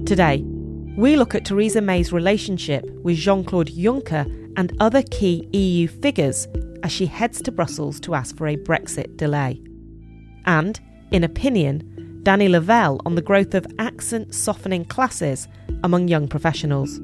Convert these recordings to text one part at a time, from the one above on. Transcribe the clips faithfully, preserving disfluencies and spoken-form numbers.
Today, we look at Theresa May's relationship with Jean-Claude Juncker and other key E U figures as she heads to Brussels to ask for a Brexit delay. And, in opinion, Danny Lavelle on the growth of accent-softening classes among young professionals.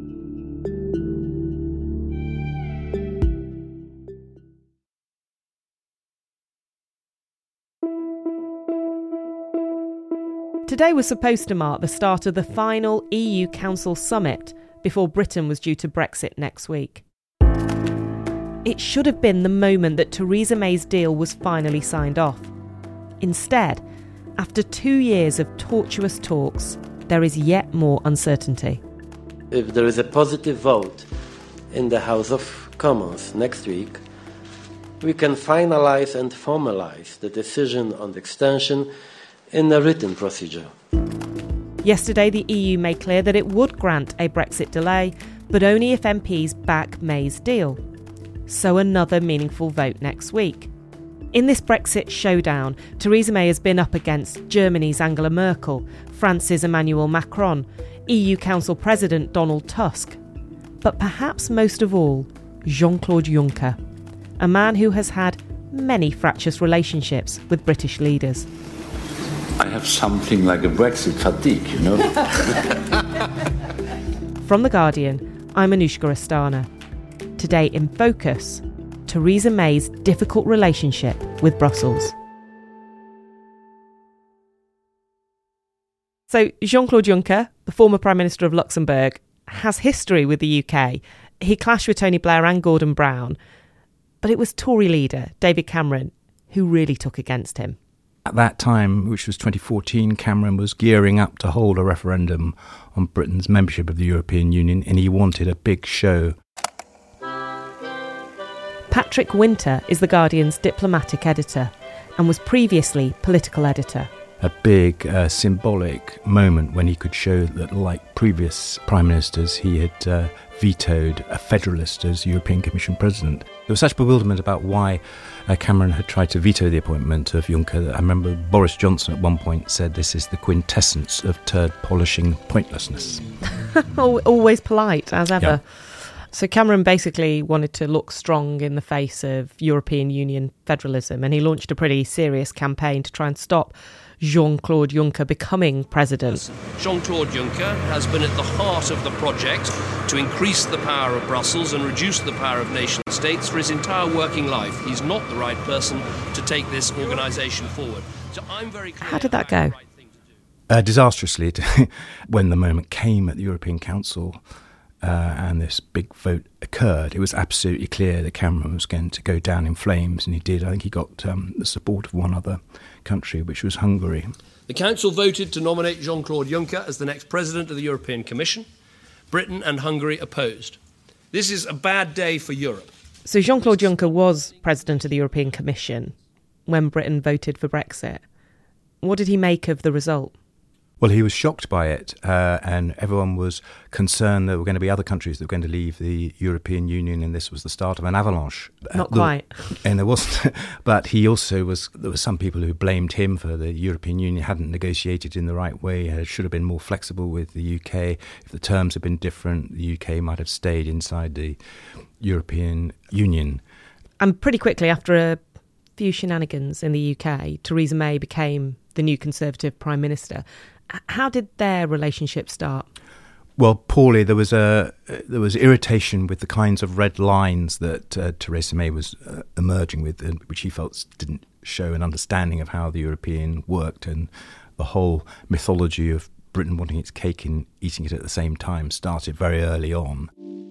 Today was supposed to mark the start of the final E U Council summit before Britain was due to Brexit next week. It should have been the moment that Theresa May's deal was finally signed off. Instead, after two years of tortuous talks, there is yet more uncertainty. If there is a positive vote in the House of Commons next week, we can finalise and formalise the decision on the extension in a written procedure. Yesterday, the E U made clear that it would grant a Brexit delay, but only if M Ps back May's deal. So another meaningful vote next week. In this Brexit showdown, Theresa May has been up against Germany's Angela Merkel, France's Emmanuel Macron, E U Council President Donald Tusk, but perhaps most of all, Jean-Claude Juncker, a man who has had many fractious relationships with British leaders. I have something like a Brexit fatigue, you know. From The Guardian, I'm Anushka Astana. Today in Focus, Theresa May's difficult relationship with Brussels. So Jean-Claude Juncker, the former Prime Minister of Luxembourg, has history with the U K. He clashed with Tony Blair and Gordon Brown, but it was Tory leader David Cameron who really took against him. At that time, which was twenty fourteen, Cameron was gearing up to hold a referendum on Britain's membership of the European Union, and he wanted a big show. Patrick Winter is The Guardian's diplomatic editor and was previously political editor. A big uh, symbolic moment when he could show that, like previous prime ministers, he had uh, vetoed a federalist as European Commission president. There was such bewilderment about why uh, Cameron had tried to veto the appointment of Juncker that I remember Boris Johnson at one point said this is the quintessence of turd-polishing pointlessness. Always polite, as ever. Yeah. So Cameron basically wanted to look strong in the face of European Union federalism, and he launched a pretty serious campaign to try and stop Jean-Claude Juncker becoming president. Jean-Claude Juncker has been at the heart of the project to increase the power of Brussels and reduce the power of nation states for his entire working life. He's not the right person to take this organisation forward. So I'm very clear. How did that go? Uh, disastrously, when the moment came at the European Council uh, and this big vote occurred, it was absolutely clear that Cameron was going to go down in flames, and he did. I think he got um, the support of one other country, which was Hungary. The Council voted to nominate Jean-Claude Juncker as the next President of the European Commission. Britain and Hungary opposed. This is a bad day for Europe. So Jean-Claude Juncker was President of the European Commission when Britain voted for Brexit. What did he make of the result? Well, he was shocked by it, uh, and everyone was concerned there were going to be other countries that were going to leave the European Union, and this was the start of an avalanche. Not uh, quite. And there wasn't, but he also was, there were some people who blamed him for the European Union hadn't negotiated in the right way, uh, should have been more flexible with the U K. If the terms had been different, the U K might have stayed inside the European Union. And pretty quickly, after a few shenanigans in the U K, Theresa May became the new Conservative Prime Minister. How did their relationship start? Well, poorly. There was a there was irritation with the kinds of red lines that uh, Theresa May was uh, emerging with, uh, which he felt didn't show an understanding of how the European worked, and the whole mythology of Britain wanting its cake and eating it at the same time started very early on.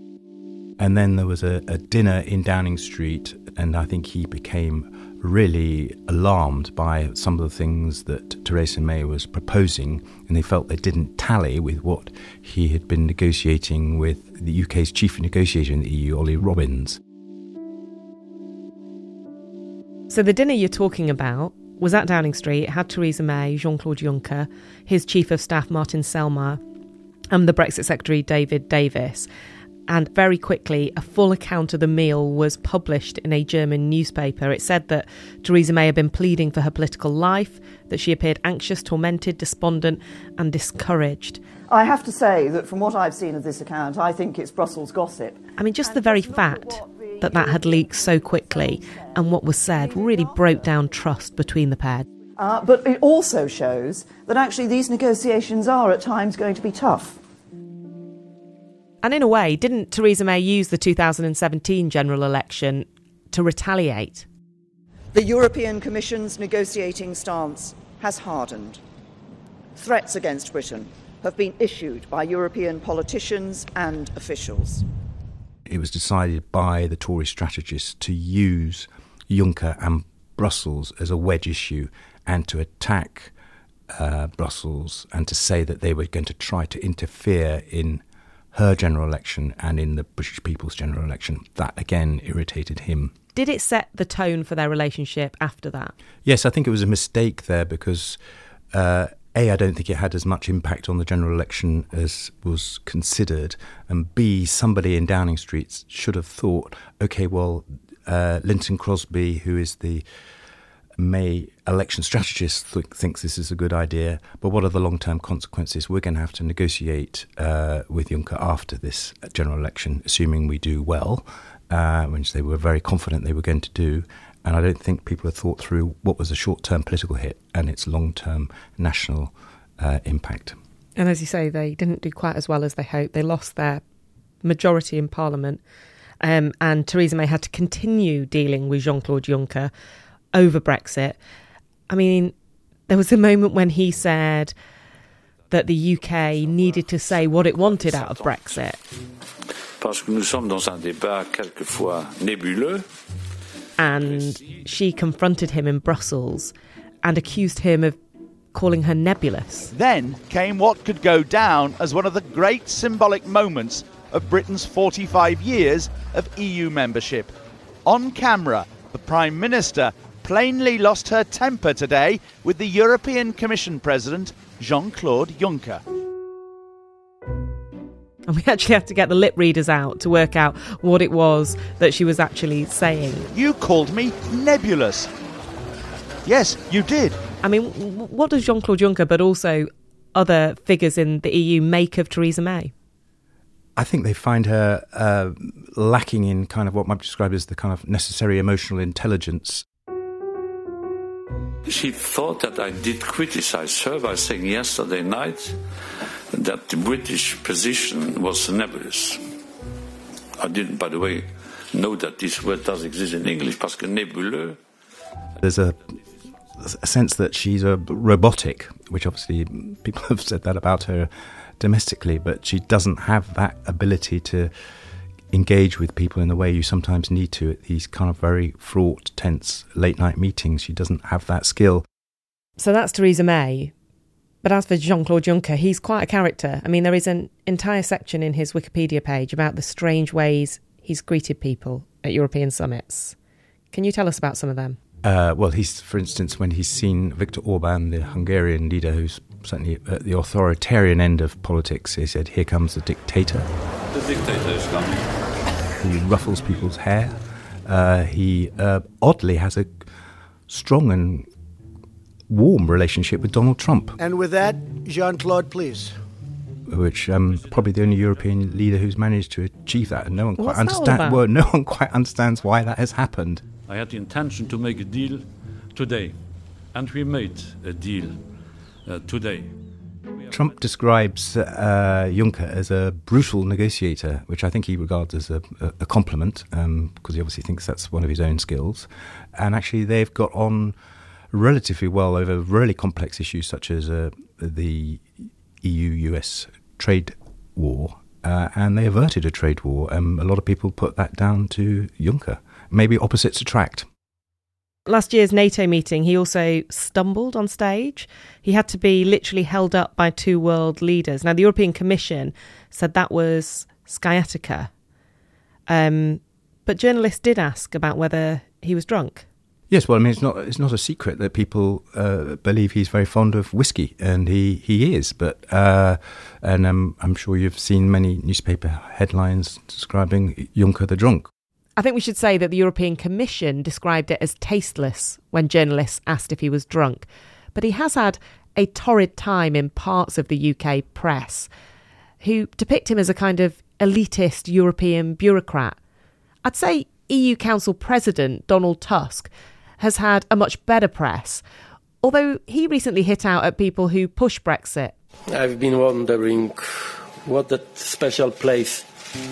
And then there was a, a dinner in Downing Street, and I think he became really alarmed by some of the things that Theresa May was proposing, and they felt they didn't tally with what he had been negotiating with the U K's chief negotiator in the E U, Ollie Robbins. So the dinner you're talking about was at Downing Street. It had Theresa May, Jean-Claude Juncker, his chief of staff Martin Selmayr, and the Brexit secretary David Davis. And very quickly, a full account of the meal was published in a German newspaper. It said that Theresa May had been pleading for her political life, that she appeared anxious, tormented, despondent and discouraged. I have to say that from what I've seen of this account, I think it's Brussels gossip. I mean, just the very fact that that had leaked so quickly and what was said really broke down trust between the pair. Uh, but it also shows that actually these negotiations are at times going to be tough. And in a way, didn't Theresa May use the two thousand seventeen general election to retaliate? The European Commission's negotiating stance has hardened. Threats against Britain have been issued by European politicians and officials. It was decided by the Tory strategists to use Juncker and Brussels as a wedge issue and to attack uh, Brussels and to say that they were going to try to interfere in her general election and in the British people's general election. That, again, irritated him. Did it set the tone for their relationship after that? Yes, I think it was a mistake there because, uh, A, I don't think it had as much impact on the general election as was considered, and B, somebody in Downing Street should have thought, OK, well, uh, Linton Crosby, who is the May election strategist, th- thinks this is a good idea, but what are the long-term consequences? We're going to have to negotiate uh, with Juncker after this general election, assuming we do well, uh, which they were very confident they were going to do. And I don't think people had thought through what was a short-term political hit and its long-term national uh, impact. And as you say, they didn't do quite as well as they hoped. They lost their majority in Parliament, um, and Theresa May had to continue dealing with Jean-Claude Juncker over Brexit. I mean, there was a moment when he said that the U K needed to say what it wanted out of Brexit. Parce que nous sommes dans un débat quelquefois nébuleux. And she confronted him in Brussels and accused him of calling her nebulous. Then came what could go down as one of the great symbolic moments of Britain's forty-five years of E U membership. On camera, the Prime Minister plainly lost her temper today with the European Commission President, Jean-Claude Juncker. And we actually had to get the lip readers out to work out what it was that she was actually saying. You called me nebulous. Yes, you did. I mean, what does Jean-Claude Juncker, but also other figures in the E U, make of Theresa May? I think they find her uh, lacking in kind of what might be described as the kind of necessary emotional intelligence. She thought that I did criticize her by saying yesterday night that the British position was nebulous. I didn't, by the way, know that this word does exist in English, parce que nébuleux. There's a, a sense that she's a robotic, which obviously people have said that about her domestically, but she doesn't have that ability to engage with people in the way you sometimes need to at these kind of very fraught, tense, late-night meetings. She doesn't have that skill. So that's Theresa May. But as for Jean-Claude Juncker, he's quite a character. I mean, there is an entire section in his Wikipedia page about the strange ways he's greeted people at European summits. Can you tell us about some of them? Uh, well, he's, for instance, when he's seen Viktor Orban, the Hungarian leader, who's certainly at the authoritarian end of politics, he said, "Here comes the dictator." The dictator is coming. He ruffles people's hair. Uh, he uh, oddly has a strong and warm relationship with Donald Trump. And with that, Jean-Claude, please. Which um, probably the only European leader who's managed to achieve that, and no one quite What's understands. Well, no one quite understands why that has happened. I had the intention to make a deal today, and we made a deal uh, today. Trump describes uh, Juncker as a brutal negotiator, which I think he regards as a, a compliment, um, because he obviously thinks that's one of his own skills. And actually, they've got on relatively well over really complex issues such as uh, the E U U S trade war, uh, and they averted a trade war. Um, a lot of people put that down to Juncker. Maybe opposites attract. Last year's NATO meeting, he also stumbled on stage. He had to be literally held up by two world leaders. Now, the European Commission said that was sciatica. Um, but journalists did ask about whether he was drunk. Yes, well, I mean, it's not it's not a secret that people uh, believe he's very fond of whiskey, and he, he is. But uh, and um, I'm sure you've seen many newspaper headlines describing Juncker the drunk. I think we should say that the European Commission described it as tasteless when journalists asked if he was drunk. But he has had a torrid time in parts of the U K press, who depict him as a kind of elitist European bureaucrat. I'd say E U Council President Donald Tusk has had a much better press, although he recently hit out at people who push Brexit. I've been wondering what that special place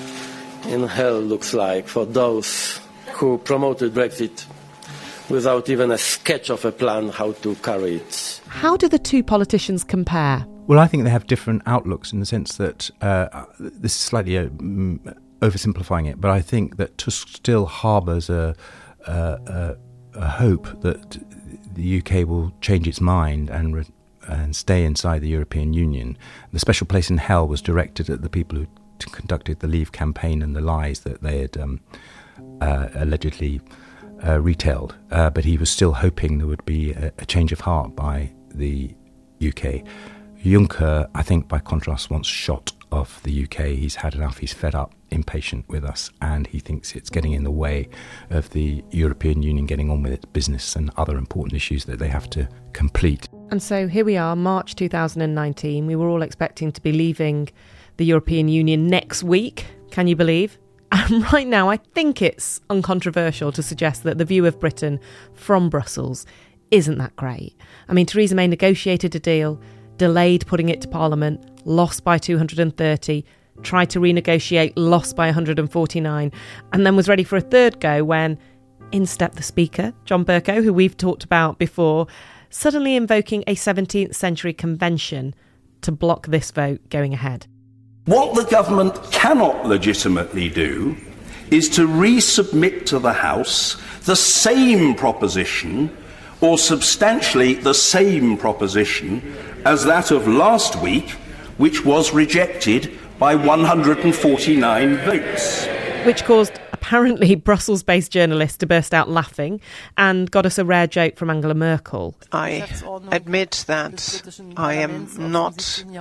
in hell looks like for those who promoted Brexit without even a sketch of a plan how to carry it. How do the two politicians compare? Well, I think they have different outlooks in the sense that uh, this is slightly uh, oversimplifying it, but I think that Tusk still harbours a, a, a a hope that the U K will change its mind and re- and stay inside the European Union. The special place in hell was directed at the people who t- conducted the Leave campaign and the lies that they had um, uh, allegedly uh, retailed. Uh, but he was still hoping there would be a, a change of heart by the U K. Juncker, I think, by contrast, wants shot of the U K. He's had enough. He's fed up, impatient with us, and he thinks it's getting in the way of the European Union getting on with its business and other important issues that they have to complete. And so here we are, March two thousand nineteen. We were all expecting to be leaving the European Union next week. Can you believe? And right now, I think it's uncontroversial to suggest that the view of Britain from Brussels isn't that great. I mean, Theresa May negotiated a deal, delayed putting it to Parliament, lost by two hundred thirty, tried to renegotiate, lost by one hundred forty-nine, and then was ready for a third go when in stepped the Speaker, John Bercow, who we've talked about before, suddenly invoking a seventeenth century convention to block this vote going ahead. What the government cannot legitimately do is to resubmit to the House the same proposition or substantially the same proposition as that of last week, which was rejected by one hundred forty-nine votes. Which caused, apparently, Brussels-based journalists to burst out laughing and got us a rare joke from Angela Merkel. I admit that I am not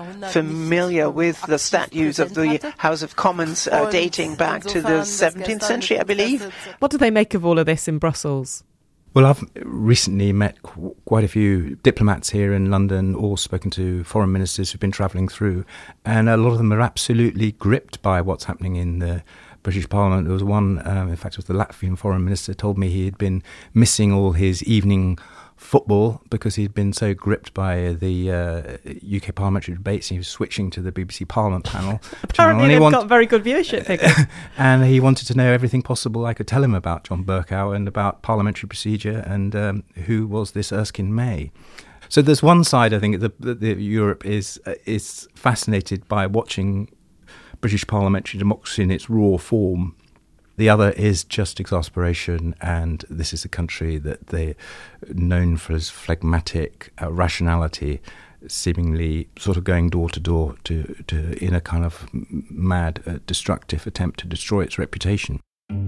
familiar with the statutes of the House of Commons uh, dating back to the seventeenth century, I believe. What do they make of all of this in Brussels? Well, I've recently met qu- quite a few diplomats here in London, or spoken to foreign ministers who've been travelling through, and a lot of them are absolutely gripped by what's happening in the British Parliament. There was one, um, in fact, it was the Latvian foreign minister, told me he had been missing all his evening football because he'd been so gripped by the uh, U K parliamentary debates. He was switching to the B B C Parliament panel. Apparently they've want- got very good viewership figures. And he wanted to know everything possible I could tell him about John Bercow and about parliamentary procedure and um, who was this Erskine May. So there's one side, I think, that the, the Europe is uh, is fascinated by watching British parliamentary democracy in its raw form. The other is just exasperation, and this is a country that they're known for as phlegmatic uh, rationality, seemingly sort of going door to door to, to in a kind of mad, uh, destructive attempt to destroy its reputation.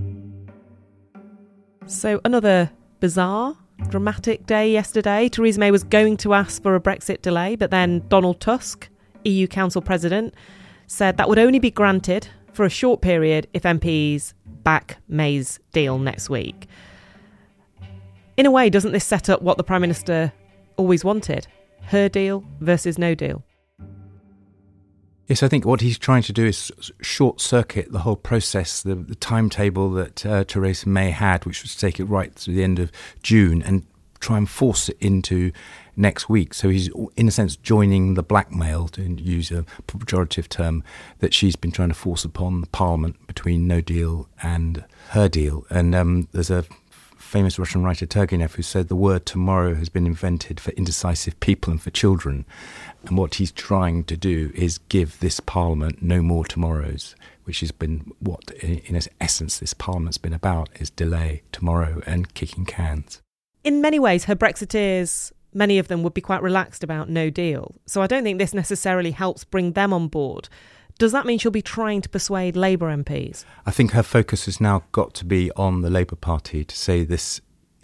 So another bizarre, dramatic day yesterday. Theresa May was going to ask for a Brexit delay, but then Donald Tusk, E U Council President, said that would only be granted for a short period if M Ps back May's deal next week. In a way, doesn't this set up what the Prime Minister always wanted? Her deal versus no deal. Yes, I think what he's trying to do is short-circuit the whole process, the, the timetable that uh, Theresa May had, which was to take it right to the end of June, and try and force it into next week. So he's, in a sense, joining the blackmail, to use a pejorative term, that she's been trying to force upon the Parliament between no deal and her deal. And um, there's a famous Russian writer, Turgenev, who said the word tomorrow has been invented for indecisive people and for children. And what he's trying to do is give this Parliament no more tomorrows, which has been what, in its essence, this Parliament's been about, is delay, tomorrow, and kicking cans. In many ways, her Brexiteers, many of them would be quite relaxed about no deal. So I don't think this necessarily helps bring them on board. Does that mean she'll be trying to persuade Labour M Ps? I think her focus has now got to be on the Labour Party to say this is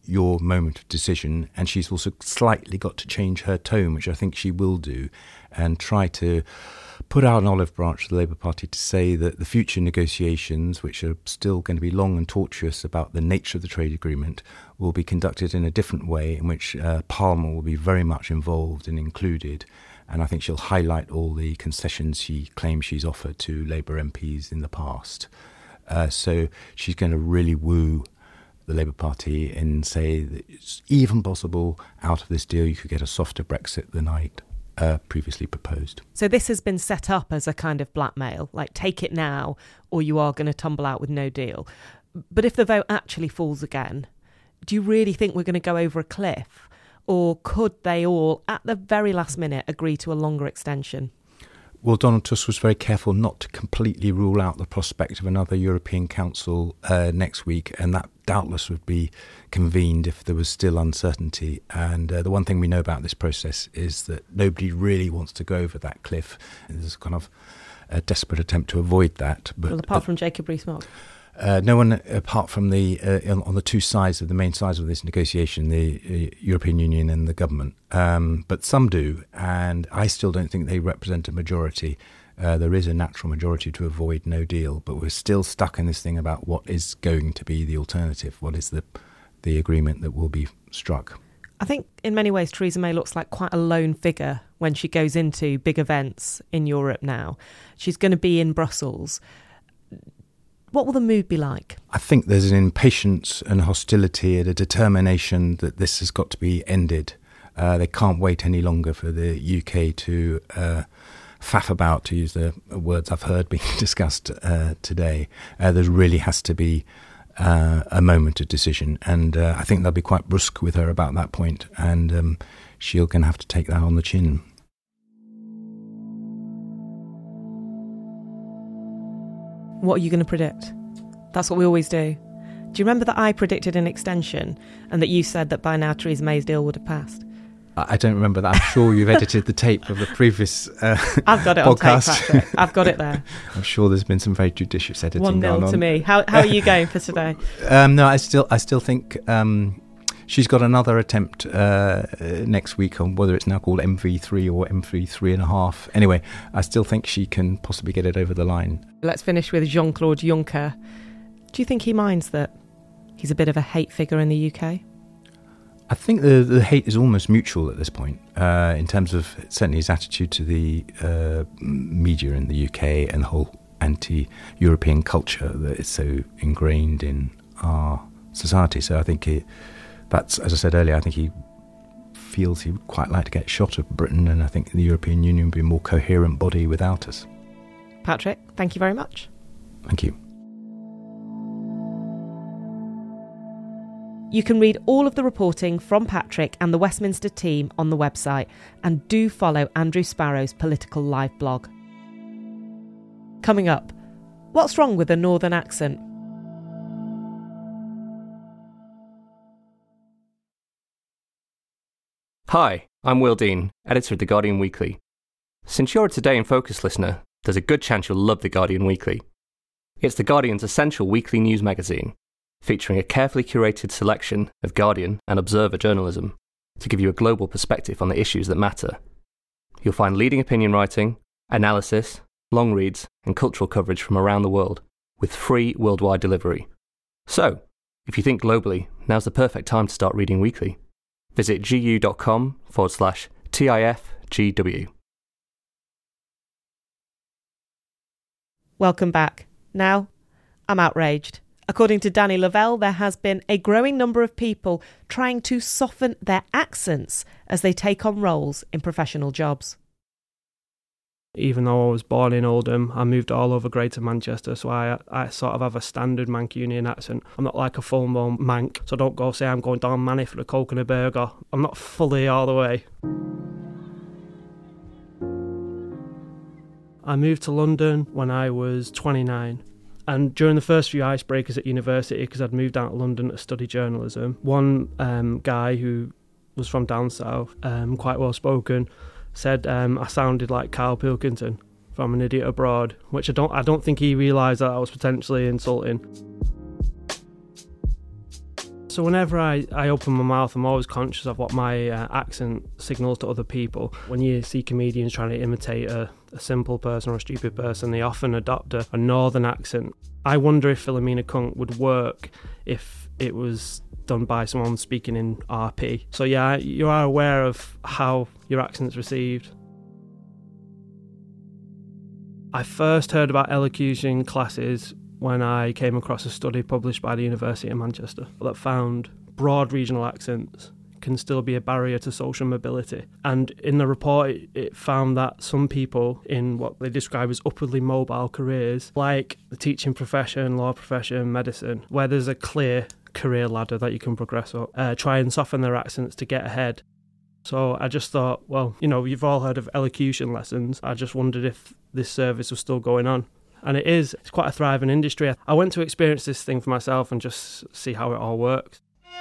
your moment of decision, and she's also slightly got to change her tone, which I think she will do, and try to put out an olive branch to the Labour Party to say that the future negotiations, which are still going to be long and tortuous about the nature of the trade agreement, will be conducted in a different way, in which uh, Parliament will be very much involved and included. And I think she'll highlight all the concessions she claims she's offered to Labour M Ps in the past. Uh, so she's going to really woo the Labour Party and say that it's even possible out of this deal you could get a softer Brexit than I'd uh, previously proposed. So this has been set up as a kind of blackmail, like take it now or you are going to tumble out with no deal. But if the vote actually falls again, do you really think we're going to go over a cliff? Or could they all, at the very last minute, agree to a longer extension? Well, Donald Tusk was very careful not to completely rule out the prospect of another European Council uh, next week, and that doubtless would be convened if there was still uncertainty. And uh, the one thing we know about this process is that nobody really wants to go over that cliff. There's kind of a desperate attempt to avoid that. But well, apart uh, from Jacob Rees-Mogg. Uh, no one apart from the uh, on, on the two sides of the main sides of this negotiation, the uh, European Union and the government. Um, but some do, and I still don't think they represent a majority. Uh, there is a natural majority to avoid no deal, but we're still stuck in this thing about what is going to be the alternative. What is the the agreement that will be struck? I think in many ways Theresa May looks like quite a lone figure when she goes into big events in Europe now. She's going to be in Brussels. What will the mood be like? I think there's an impatience and hostility and a determination that this has got to be ended. Uh, they can't wait any longer for the U K to uh, faff about, to use the words I've heard being discussed uh, today. Uh, there really has to be uh, a moment of decision, and uh, I think they'll be quite brusque with her about that point, and um, she'll going to have to take that on the chin. What are you going to predict? That's what we always do. Do you remember that I predicted an extension and that you said that by now Theresa May's deal would have passed? I don't remember that. I'm sure you've edited the tape of the previous uh, I've got it podcast. on tape, Patrick. I've got it there. I'm sure there's been some very judicious editing One going nil on. to me. How how are you going for today? Um, no, I still I still think um, she's got another attempt uh, next week on whether it's now called M V three or M V three and a half. Anyway, I still think she can possibly get it over the line. Let's finish with Jean-Claude Juncker. Do you think he minds that he's a bit of a hate figure in the U K? I think the the hate is almost mutual at this point, uh, in terms of certainly his attitude to the uh, media in the U K and the whole anti-European culture that is so ingrained in our society. So I think he, that's, as I said earlier, I think he feels he would quite like to get shot of Britain, and I think the European Union would be a more coherent body without us. Patrick, thank you very much. Thank you. You can read all of the reporting from Patrick and the Westminster team on the website, and do follow Andrew Sparrow's Political Live blog. Coming up, what's wrong with a northern accent? Hi, I'm Will Dean, editor of The Guardian Weekly. Since you're a Today in Focus listener, there's a good chance you'll love The Guardian Weekly. It's The Guardian's essential weekly news magazine, featuring a carefully curated selection of Guardian and Observer journalism to give you a global perspective on the issues that matter. You'll find leading opinion writing, analysis, long reads, and cultural coverage from around the world, with free worldwide delivery. So, if you think globally, now's the perfect time to start reading weekly. Visit gu.com forward slash TIFGW. Welcome back. Now, I'm outraged. According to Danny Lavelle, there has been a growing number of people trying to soften their accents as they take on roles in professional jobs. Even though I was born in Oldham, I moved all over Greater Manchester, so I I sort of have a standard Mancunian accent. I'm not like a full-blown Manc, so don't go say I'm going down Manny for a Coke and a burger. I'm not fully all the way. I moved to London when I was twenty-nine. And during the first few icebreakers at university, because I'd moved down to London to study journalism, one um, guy who was from down south, um, quite well spoken, said um, I sounded like Carl Pilkington from An Idiot Abroad, which I don't I don't think he realised that I was potentially insulting. So whenever I, I open my mouth, I'm always conscious of what my uh, accent signals to other people. When you see comedians trying to imitate a, a simple person or a stupid person, they often adopt a, a northern accent. I wonder if Philomena Kunk would work if it was done by someone speaking in R P. So yeah, you are aware of how your accent's received. I first heard about elocution classes when I came across a study published by the University of Manchester that found broad regional accents can still be a barrier to social mobility. And in the report, it, it found that some people in what they describe as upwardly mobile careers, like the teaching profession, law profession, medicine, where there's a clear career ladder that you can progress up, uh, try and soften their accents to get ahead. So I just thought, well, you know, you've all heard of elocution lessons. I just wondered if this service was still going on. And it is. It's quite a thriving industry. I went to experience this thing for myself and just see how it all works.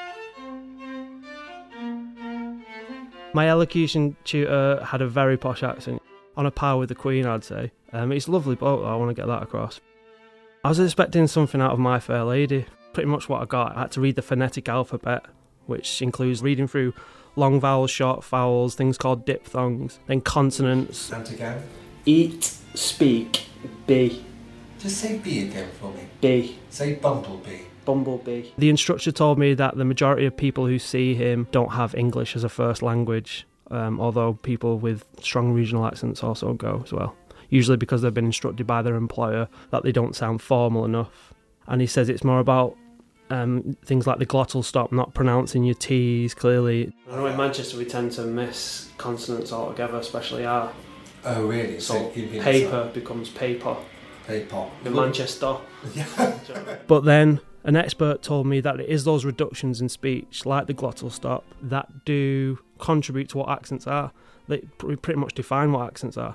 My elocution tutor had a very posh accent, on a par with the Queen, I'd say. Um, it's a lovely bloke, though. I want to get that across. I was expecting something out of My Fair Lady. Pretty much what I got. I had to read the phonetic alphabet, which includes reading through long vowels, short vowels, things called diphthongs, then consonants. And again? Eat, speak, be. Just say B again for me. B. Say bumblebee. Bumblebee. The instructor told me that the majority of people who see him don't have English as a first language, um, although people with strong regional accents also go as well. Usually because they've been instructed by their employer that they don't sound formal enough. And he says it's more about um, things like the glottal stop, not pronouncing your T's clearly. I know in Manchester we tend to miss consonants altogether, especially R. Oh, really? So, so paper becomes paper. Paper. In Manchester. Yeah. But then an expert told me that it is those reductions in speech, like the glottal stop, that do contribute to what accents are. They pretty much define what accents are.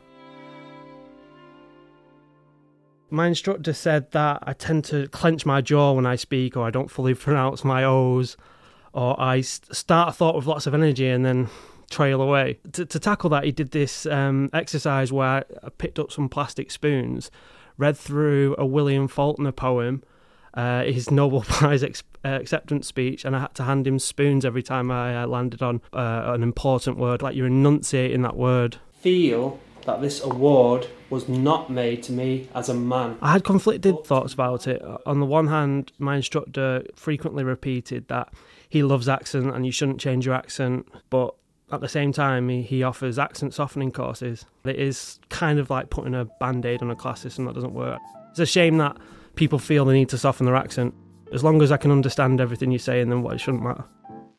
My instructor said that I tend to clench my jaw when I speak, or I don't fully pronounce my O's, or I start a thought with lots of energy and then trail away. To, to tackle that, he did this um, exercise where I picked up some plastic spoons, read through a William Faulkner poem, uh, his Nobel Prize ex- uh, acceptance speech, and I had to hand him spoons every time I uh, landed on uh, an important word, like you're enunciating that word. Feel that this award was not made to me as a man. I had conflicted thoughts about it. On the one hand, my instructor frequently repeated that he loves accent and you shouldn't change your accent, but at the same time, he, he offers accent softening courses. It is kind of like putting a band-aid on a class system that doesn't work. It's a shame that people feel they need to soften their accent. As long as I can understand everything you're saying, then what it shouldn't matter.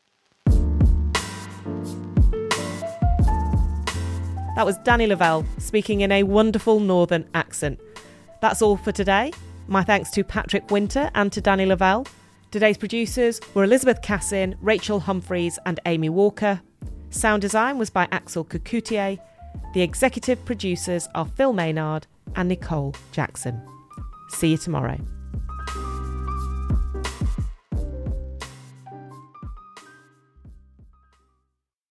That was Danny Lavelle speaking in a wonderful northern accent. That's all for today. My thanks to Patrick Winter and to Danny Lavelle. Today's producers were Elizabeth Cassin, Rachel Humphreys and Amy Walker. Sound design was by Axel Cucoutier. The executive producers are Phil Maynard and Nicole Jackson. See you tomorrow.